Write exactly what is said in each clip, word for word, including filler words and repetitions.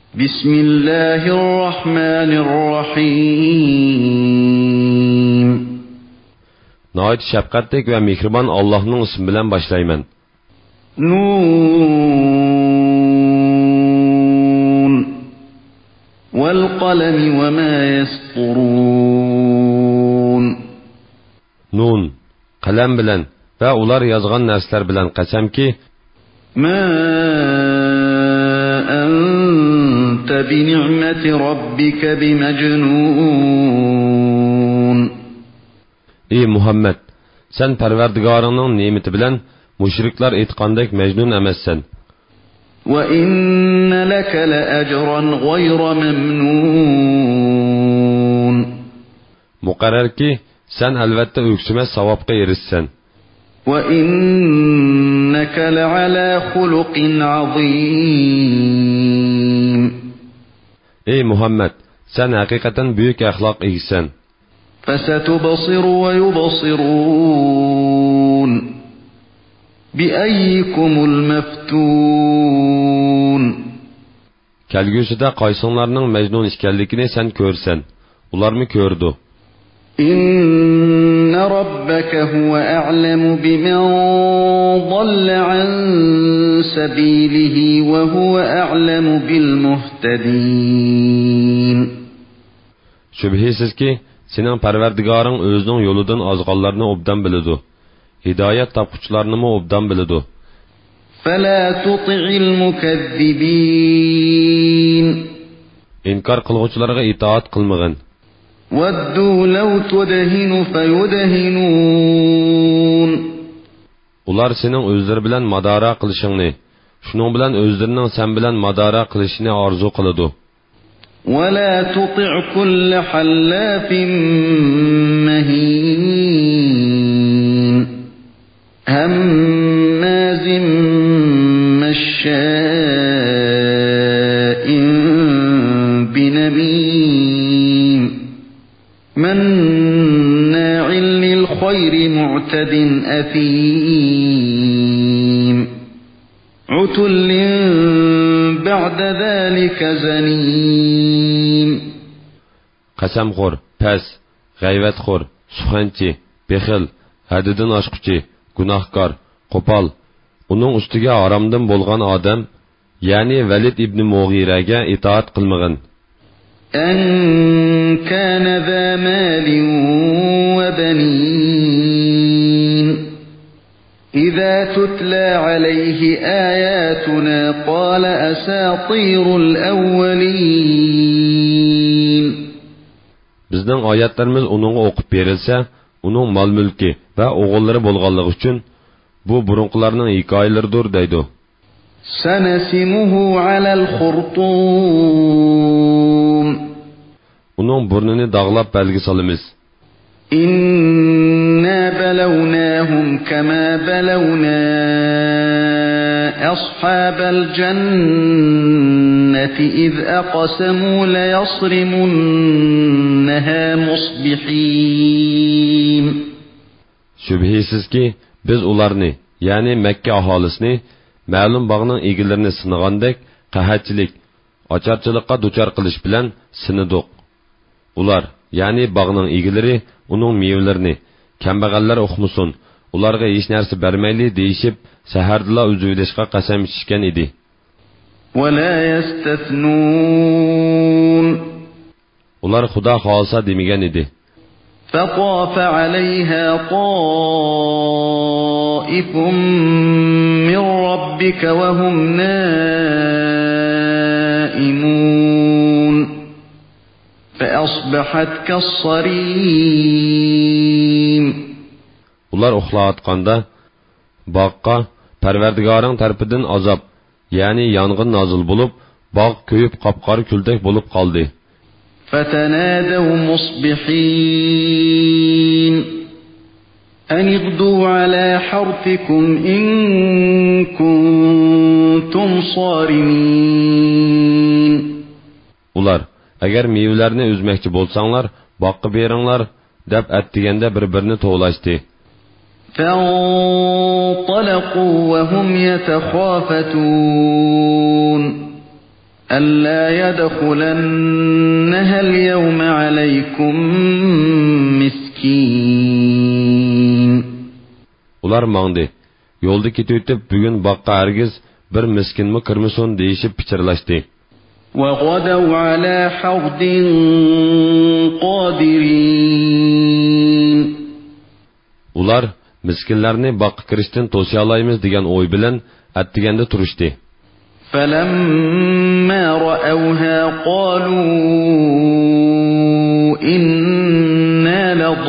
Bismillahirrahmanirrahim. Nəhayət şəfqətlik və mehriban Allah'ın ismi bilan başlayman. Nun vel qalami ve ma yasturun. Nun, qalam bilan və ular yazğan nərslər bilan qasamki, ma anta bi ni'mati rabbika bimajnun. Ey Muhammed, sen Parvardigarının nemeti bilan müşrikler etqandek mecnun emassan. Ve inne leke la ecran gayra memnun. Muqarrar ki, sen elbette öksümez savabqa erişsen. Ve inneke la ala xuluqin azim. Ey Muhammed, sen hakikaten büyük ahlak egisan. فَسَتُبْصِرُ وَيُبْصِرُونَ بِأَيِّكُمُ الْمَفْتُونَ. Kelgüsüde qaysınlarının mecnun işkellikini sen körsen. Ular mı kördü? İnne rabbeke huve a'lemu bimen dalle an sabilihi ve huve a'lemu bil muhtedin. Şübhisiz ki, senin Parvardigarın özünün yoludan azğallarını obdan bilidu. Hidayet tapquçlarını mı obdan bilidu. فَلَا تُطِعِ الْمُكَذِّبِينَ. İnkar qılğıçlarına itaat qılmağın. وَدُّوا لَوْ تُدْهِنُ فَيُدْهِنُونَ. Ular senin özleri bilen madara qılışını, şunun bilen özlerinin sen bilen madara qılışını arzu qılıdu. وَلَا تُطِعْ كُلَّ حَلَّافٍ مَهِينٍ هَمَّازٍ مَّشَّاءٍ بِنَمِيمٍ مَّنَّاعٍ لِّلْخَيْرِ مُعْتَدٍ أَثِيمٍ عُتُلٍّ بَعْدَ ذَلِكَ زَنِيمٍ. Qasamxo'r, pes, g'ayvatxo'r, suxanchi, bexil, haddidan oshquchi, gunohkor, qo'pol, uning ustiga haromdan bo'lgan odam, ya'ni Valid ibn Mughiraga itoat qilmag'in. An kana za malin wa banin. إذا تتلى عليه آياتنا قال أساطير الأولين. Bizning oyatlarimiz uningga o'qib berilsa, uning mol mulki va o'g'illari bo'lganligi uchun bu burunqilarning hikoyalaridir deydi. Sanasimuhu alal xurtum. Uning burnini dog'lab belgi solamiz. إنا بلوناهم كما بلونا أصحاب الجنة إذ أقسموا ليصرمنها مصبحين. Şübhisiz ki biz ularni, yani Mekke ahalisini, ma'lum bağının egilerini sınagandek qahatchilik, ocharchilikqa duchor qilish bilan sinidiq. Ular, yani bağının egileri, uning mevlarini kambag'allar uqmusun, ularga hech narsa bermayli deyishib sahardila uzilishga qasam ichishgan edi. ولا يستثنون. Ular Xudo xohlasa demagan edi. فطاف عليها طائف من ربك وهم نائمون فأصبحت كالصريم. Ular uxlayotganda bog'qa Parvardigoring tarafidan azob, ya'ni yong'in nozil bo'lib, bog' ko'yib qopqora kuldek bo'lib qoldi. فتنادوا مصبحين أن اغدوا على حرثكم إن كنتم صارمين. Ular, agar mevlarni üzmekçi bolsanglar, boqqa beringlar, deb atdiganda bir-birini to'g'lashdi. فانطلقوا وهم يتخافتون ألا يدخلنها اليوم عليكم مسكين. Ular mağdı. Yolda ketip bugün bakka hergiz bir miskin mi kırmızın deyişip piçirlaştı. وَغَدَوْا عَلَى حَرْدٍ قَادِرِينَ. Ular miskinlarni bakka kirishtin tosyalaymiz degan oy bilan attiganda turishdi. فَلَمَّا رَأَوْهَا قَالُوا إِنَّا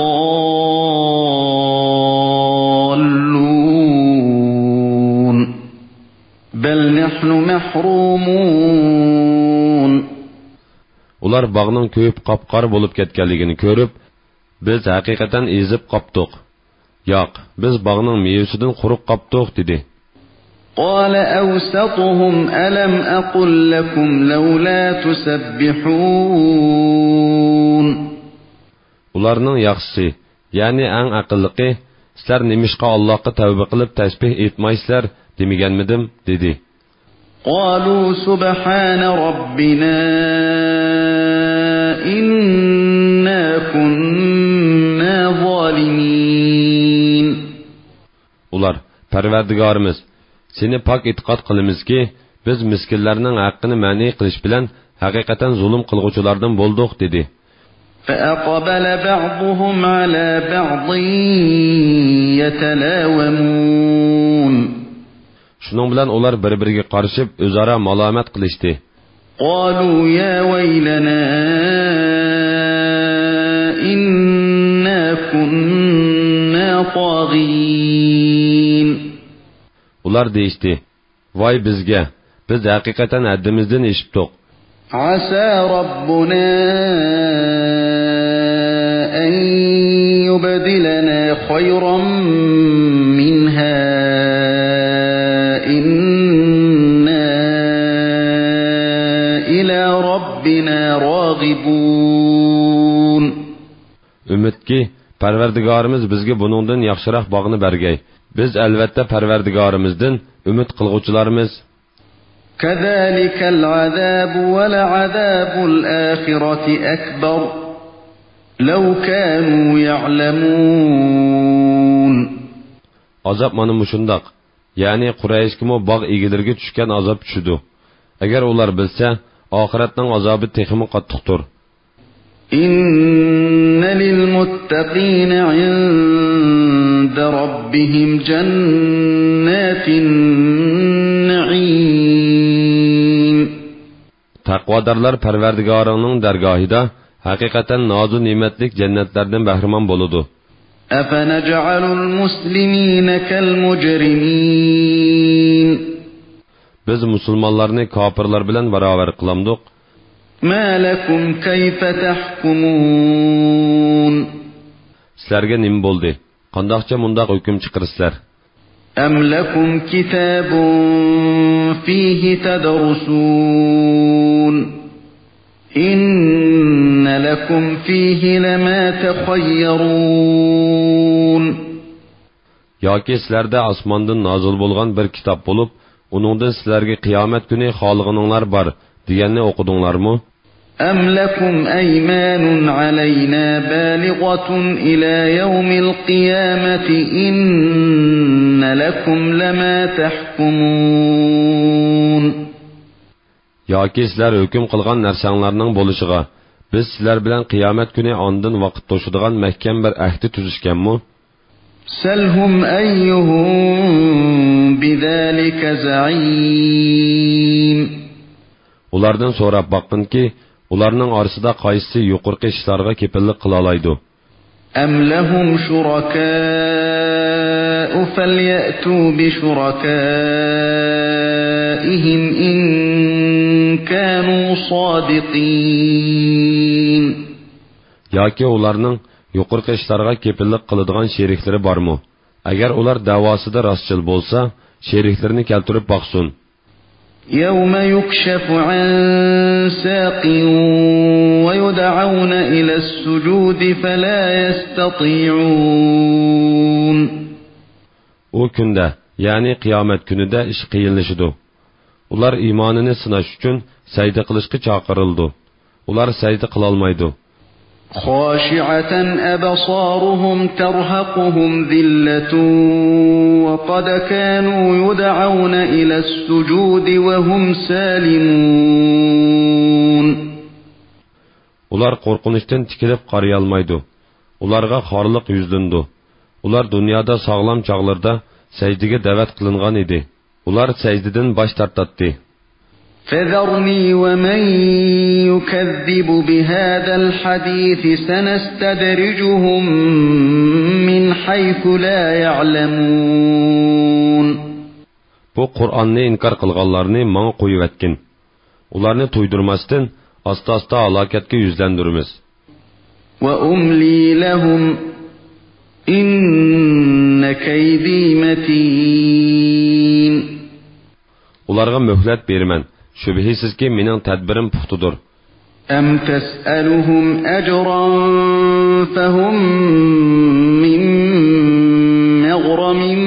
لَضَالُّونَ بَلْ نَحْنُ مَحْرُومُونَ. Ular bağның köyüp qapqar bo'lib ketganligini ko'rib, biz haqiqatan ezib qopdiq. Yo'q, biz bağның meyvesidan quruq qopdiq dedi. قال أوسطهم ألم أقل لكم لولا تسبحون. Ularning yaxshisi, ya'ni eng aqlliqi, sizlar nimishqa Allohga tavba qilib tasbih etmaysizlar demaganmidim dedi. قالوا سبحان ربنا إنا كنا ظالمين. Ular, Parvardigorimiz, seni pak e'tiqod qilamizki, biz miskinlarning haqqini ma'ni qilish bilan haqiqatan zulm qilguvchilardan bo'ldik dedi. فأقبل بعضهم على بعض يتلاومون. Şunun bilan ular bir-biriga qarshib o'zaro malomat qilishdi. قالوا يا ويلنا إنا كنا طاغين. Ular deyishdi: "Voy bizga, biz haqiqatan haddimizdan eshibdik. عسى ربنا أن يبدلنا خيرا منها إنا إلى ربنا راغبون. Ümitki, Parvardigorimiz bizga buningdan yaxshiroq bog'ni bergay. Biz albatta Parvardigorimizdan umid qilguvchilarimiz." كذلك العذاب ولعذاب الآخرة أكبر لو كانوا يعلمون. Azap mana mushundaq. Ya'ni Qurayshga bog' egilarga tushgan azab tushdi. Agar ular bilsa, oxiratning azobi texmi qattiqdir. إن للمتقين عند ربهم جنات النعيم. Taqvodorlar Parvardigorining dargohida haqiqatan nozu ne'matlik jannatlardan bahramon bo'ladi. أفنجعل المسلمين كالمجرمين. Biz musulmonlarni kofirlar bilan barobar qilamdik. ما لكم كيف تحكمون. Sizlarga nima bo'ldi? Qandoqcha mundaq hukm chiqarsizlar? أم لكم كتاب فيه تدرسون إن لكم فيه لما تخيرون. Yoki sizlarda osmondan nozil bo'lgan bir kitob bo'lib, uningdan sizlarga qiyomat kuni xolig'ininglar bor deganni o'qidinglarmi? أم لكم أيمان علينا بالغة إلى يوم القيامة إن لكم لما تحكمون. Yoki sizlar hukm qilgan narsanglarning bo'lishiga, biz sizlar bilan qiyomat kuni ondan vaqt to'shadigan mahkam bir ahdi tuzishganmi? سلهم أيهم بذلك زعيم. Ulardan so'rab boqinki, ularning orasida qaysi yuqorqi ishlarga kepillik qila oladi? أم لهم شركاء فليأتوا بشركائهم إن كانوا صادقين. Yoki ularning yuqorqi ishlarga kepillik qiladigan sheriklari bormi? Agar ular davosida rostchil bo'lsa, sheriklarini keltirib boqsin. يوم يكشف عن ساق ويدعون إلى السجود فلا يستطيعون. O kunda, yani kıyamet günüde iş kıyınlaşıdı. Ular imanını sınaş üçün Сәйді қылышқы чақырылды. Ular сәйді қылалмайды. خاشعة أبصارهم ترهقهم ذلة وقد كانوا يدعون إلى السجود وهم سالمون. Ular qorqunishdan tikilib qaraya olmaydi. Ularga xorliq yuzlandi. Ular dunyoda sog'lom chog'larda sajdaga da'vat qilingan edi. Ular sajdadan bosh tortdi. فذرني ومن يكذب بهذا الحديث سنستدرجهم من حيث لا يعلمون. Bu Qur'onni inkar qilganlarni menga qo'yib etkin. Ularni to'ydirmasdan asta-asta halokatga yuzlandiramiz. Va umli lahum inna kaydi matin. Ularga möhlet berman. Şübhisizki mening tadbirim puxtudur. Am tas'aluhum ajran fahum min maghramin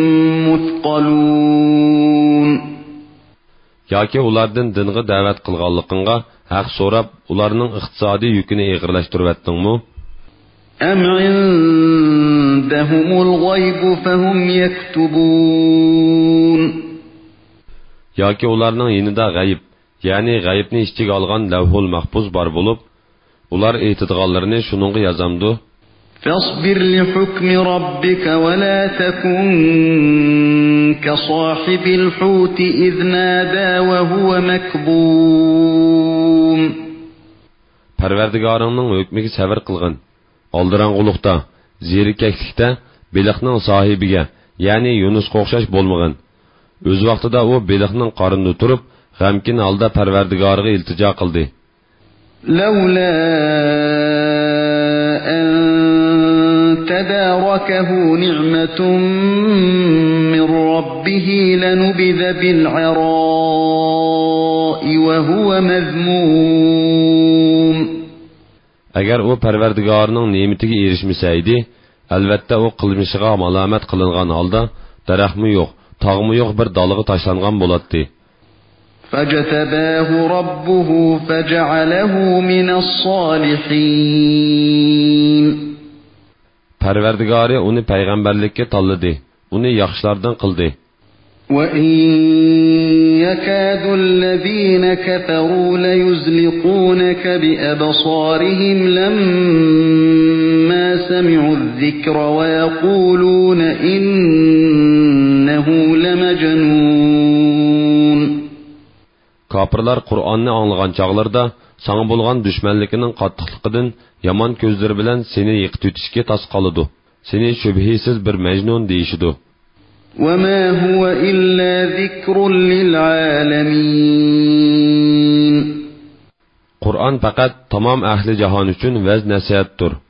muthqalun. Yoki ulardan dinga da'vat qilganligingga haq so'rab, ularning iqtisodiy yukini ig'irlashtirib etdingmi? Am indahumul g'ayb fahum yaktubun. Yoki ularning yinida g'ayb, ya'ni g'aybni ichiga olgan lavhul mahfuz bor bo'lib, ular aytadiganlarini shuningga yozamdi. Fasbir li hukmi robbika va la takun ka sohibil huti iz nada va huwa makbum. Parvardigoringning hukmiga sabr qilgin. Oldirang'uliqda, zerikaklikda beliqning sohibiga, ya'ni Yunusga o'xshash bo'lmagan. Öz vaqtida u beliqning qornida turib, g'amkin holda Parvardigoriga iltijo qildi. Lawla an tadarakahu ni'matun min rabbih lanubidha bil 'ara'i wa huwa mazmum. Agar u Parvardigorining ne'matiga erishmasaydi, albatta u qilmishiga malomat qilingan holda daraxtmi yo'q, tog'mi yo'q bir doliga tashlangan bo'ladi. Fajtabahu robbuhu faj'alahu minas solihin. Parvardigori uni payg'ambarlikka tanladi, uni yaxshilardan qildi. Wa in yakadu allazina kafaru la yuzliqunaka bi absarihim lamma sami'u adh-dhikra wa yaquluna innahu lamajnun. Kafirlar Qur'onni anglagan chaqlarda sana bo'lgan dushmanligining qattiqligidan yomon ko'zlari bilan seni yiqitib o'tishga tas qoladi. Seni shubhisiz bir majnun deyishidu. وَمَا هُوَ إِلَّا ذِكْرٌ لِلْعَالَمِينَ. Qur'on faqat tamom ahli jahon uchun vaz nasihatdir.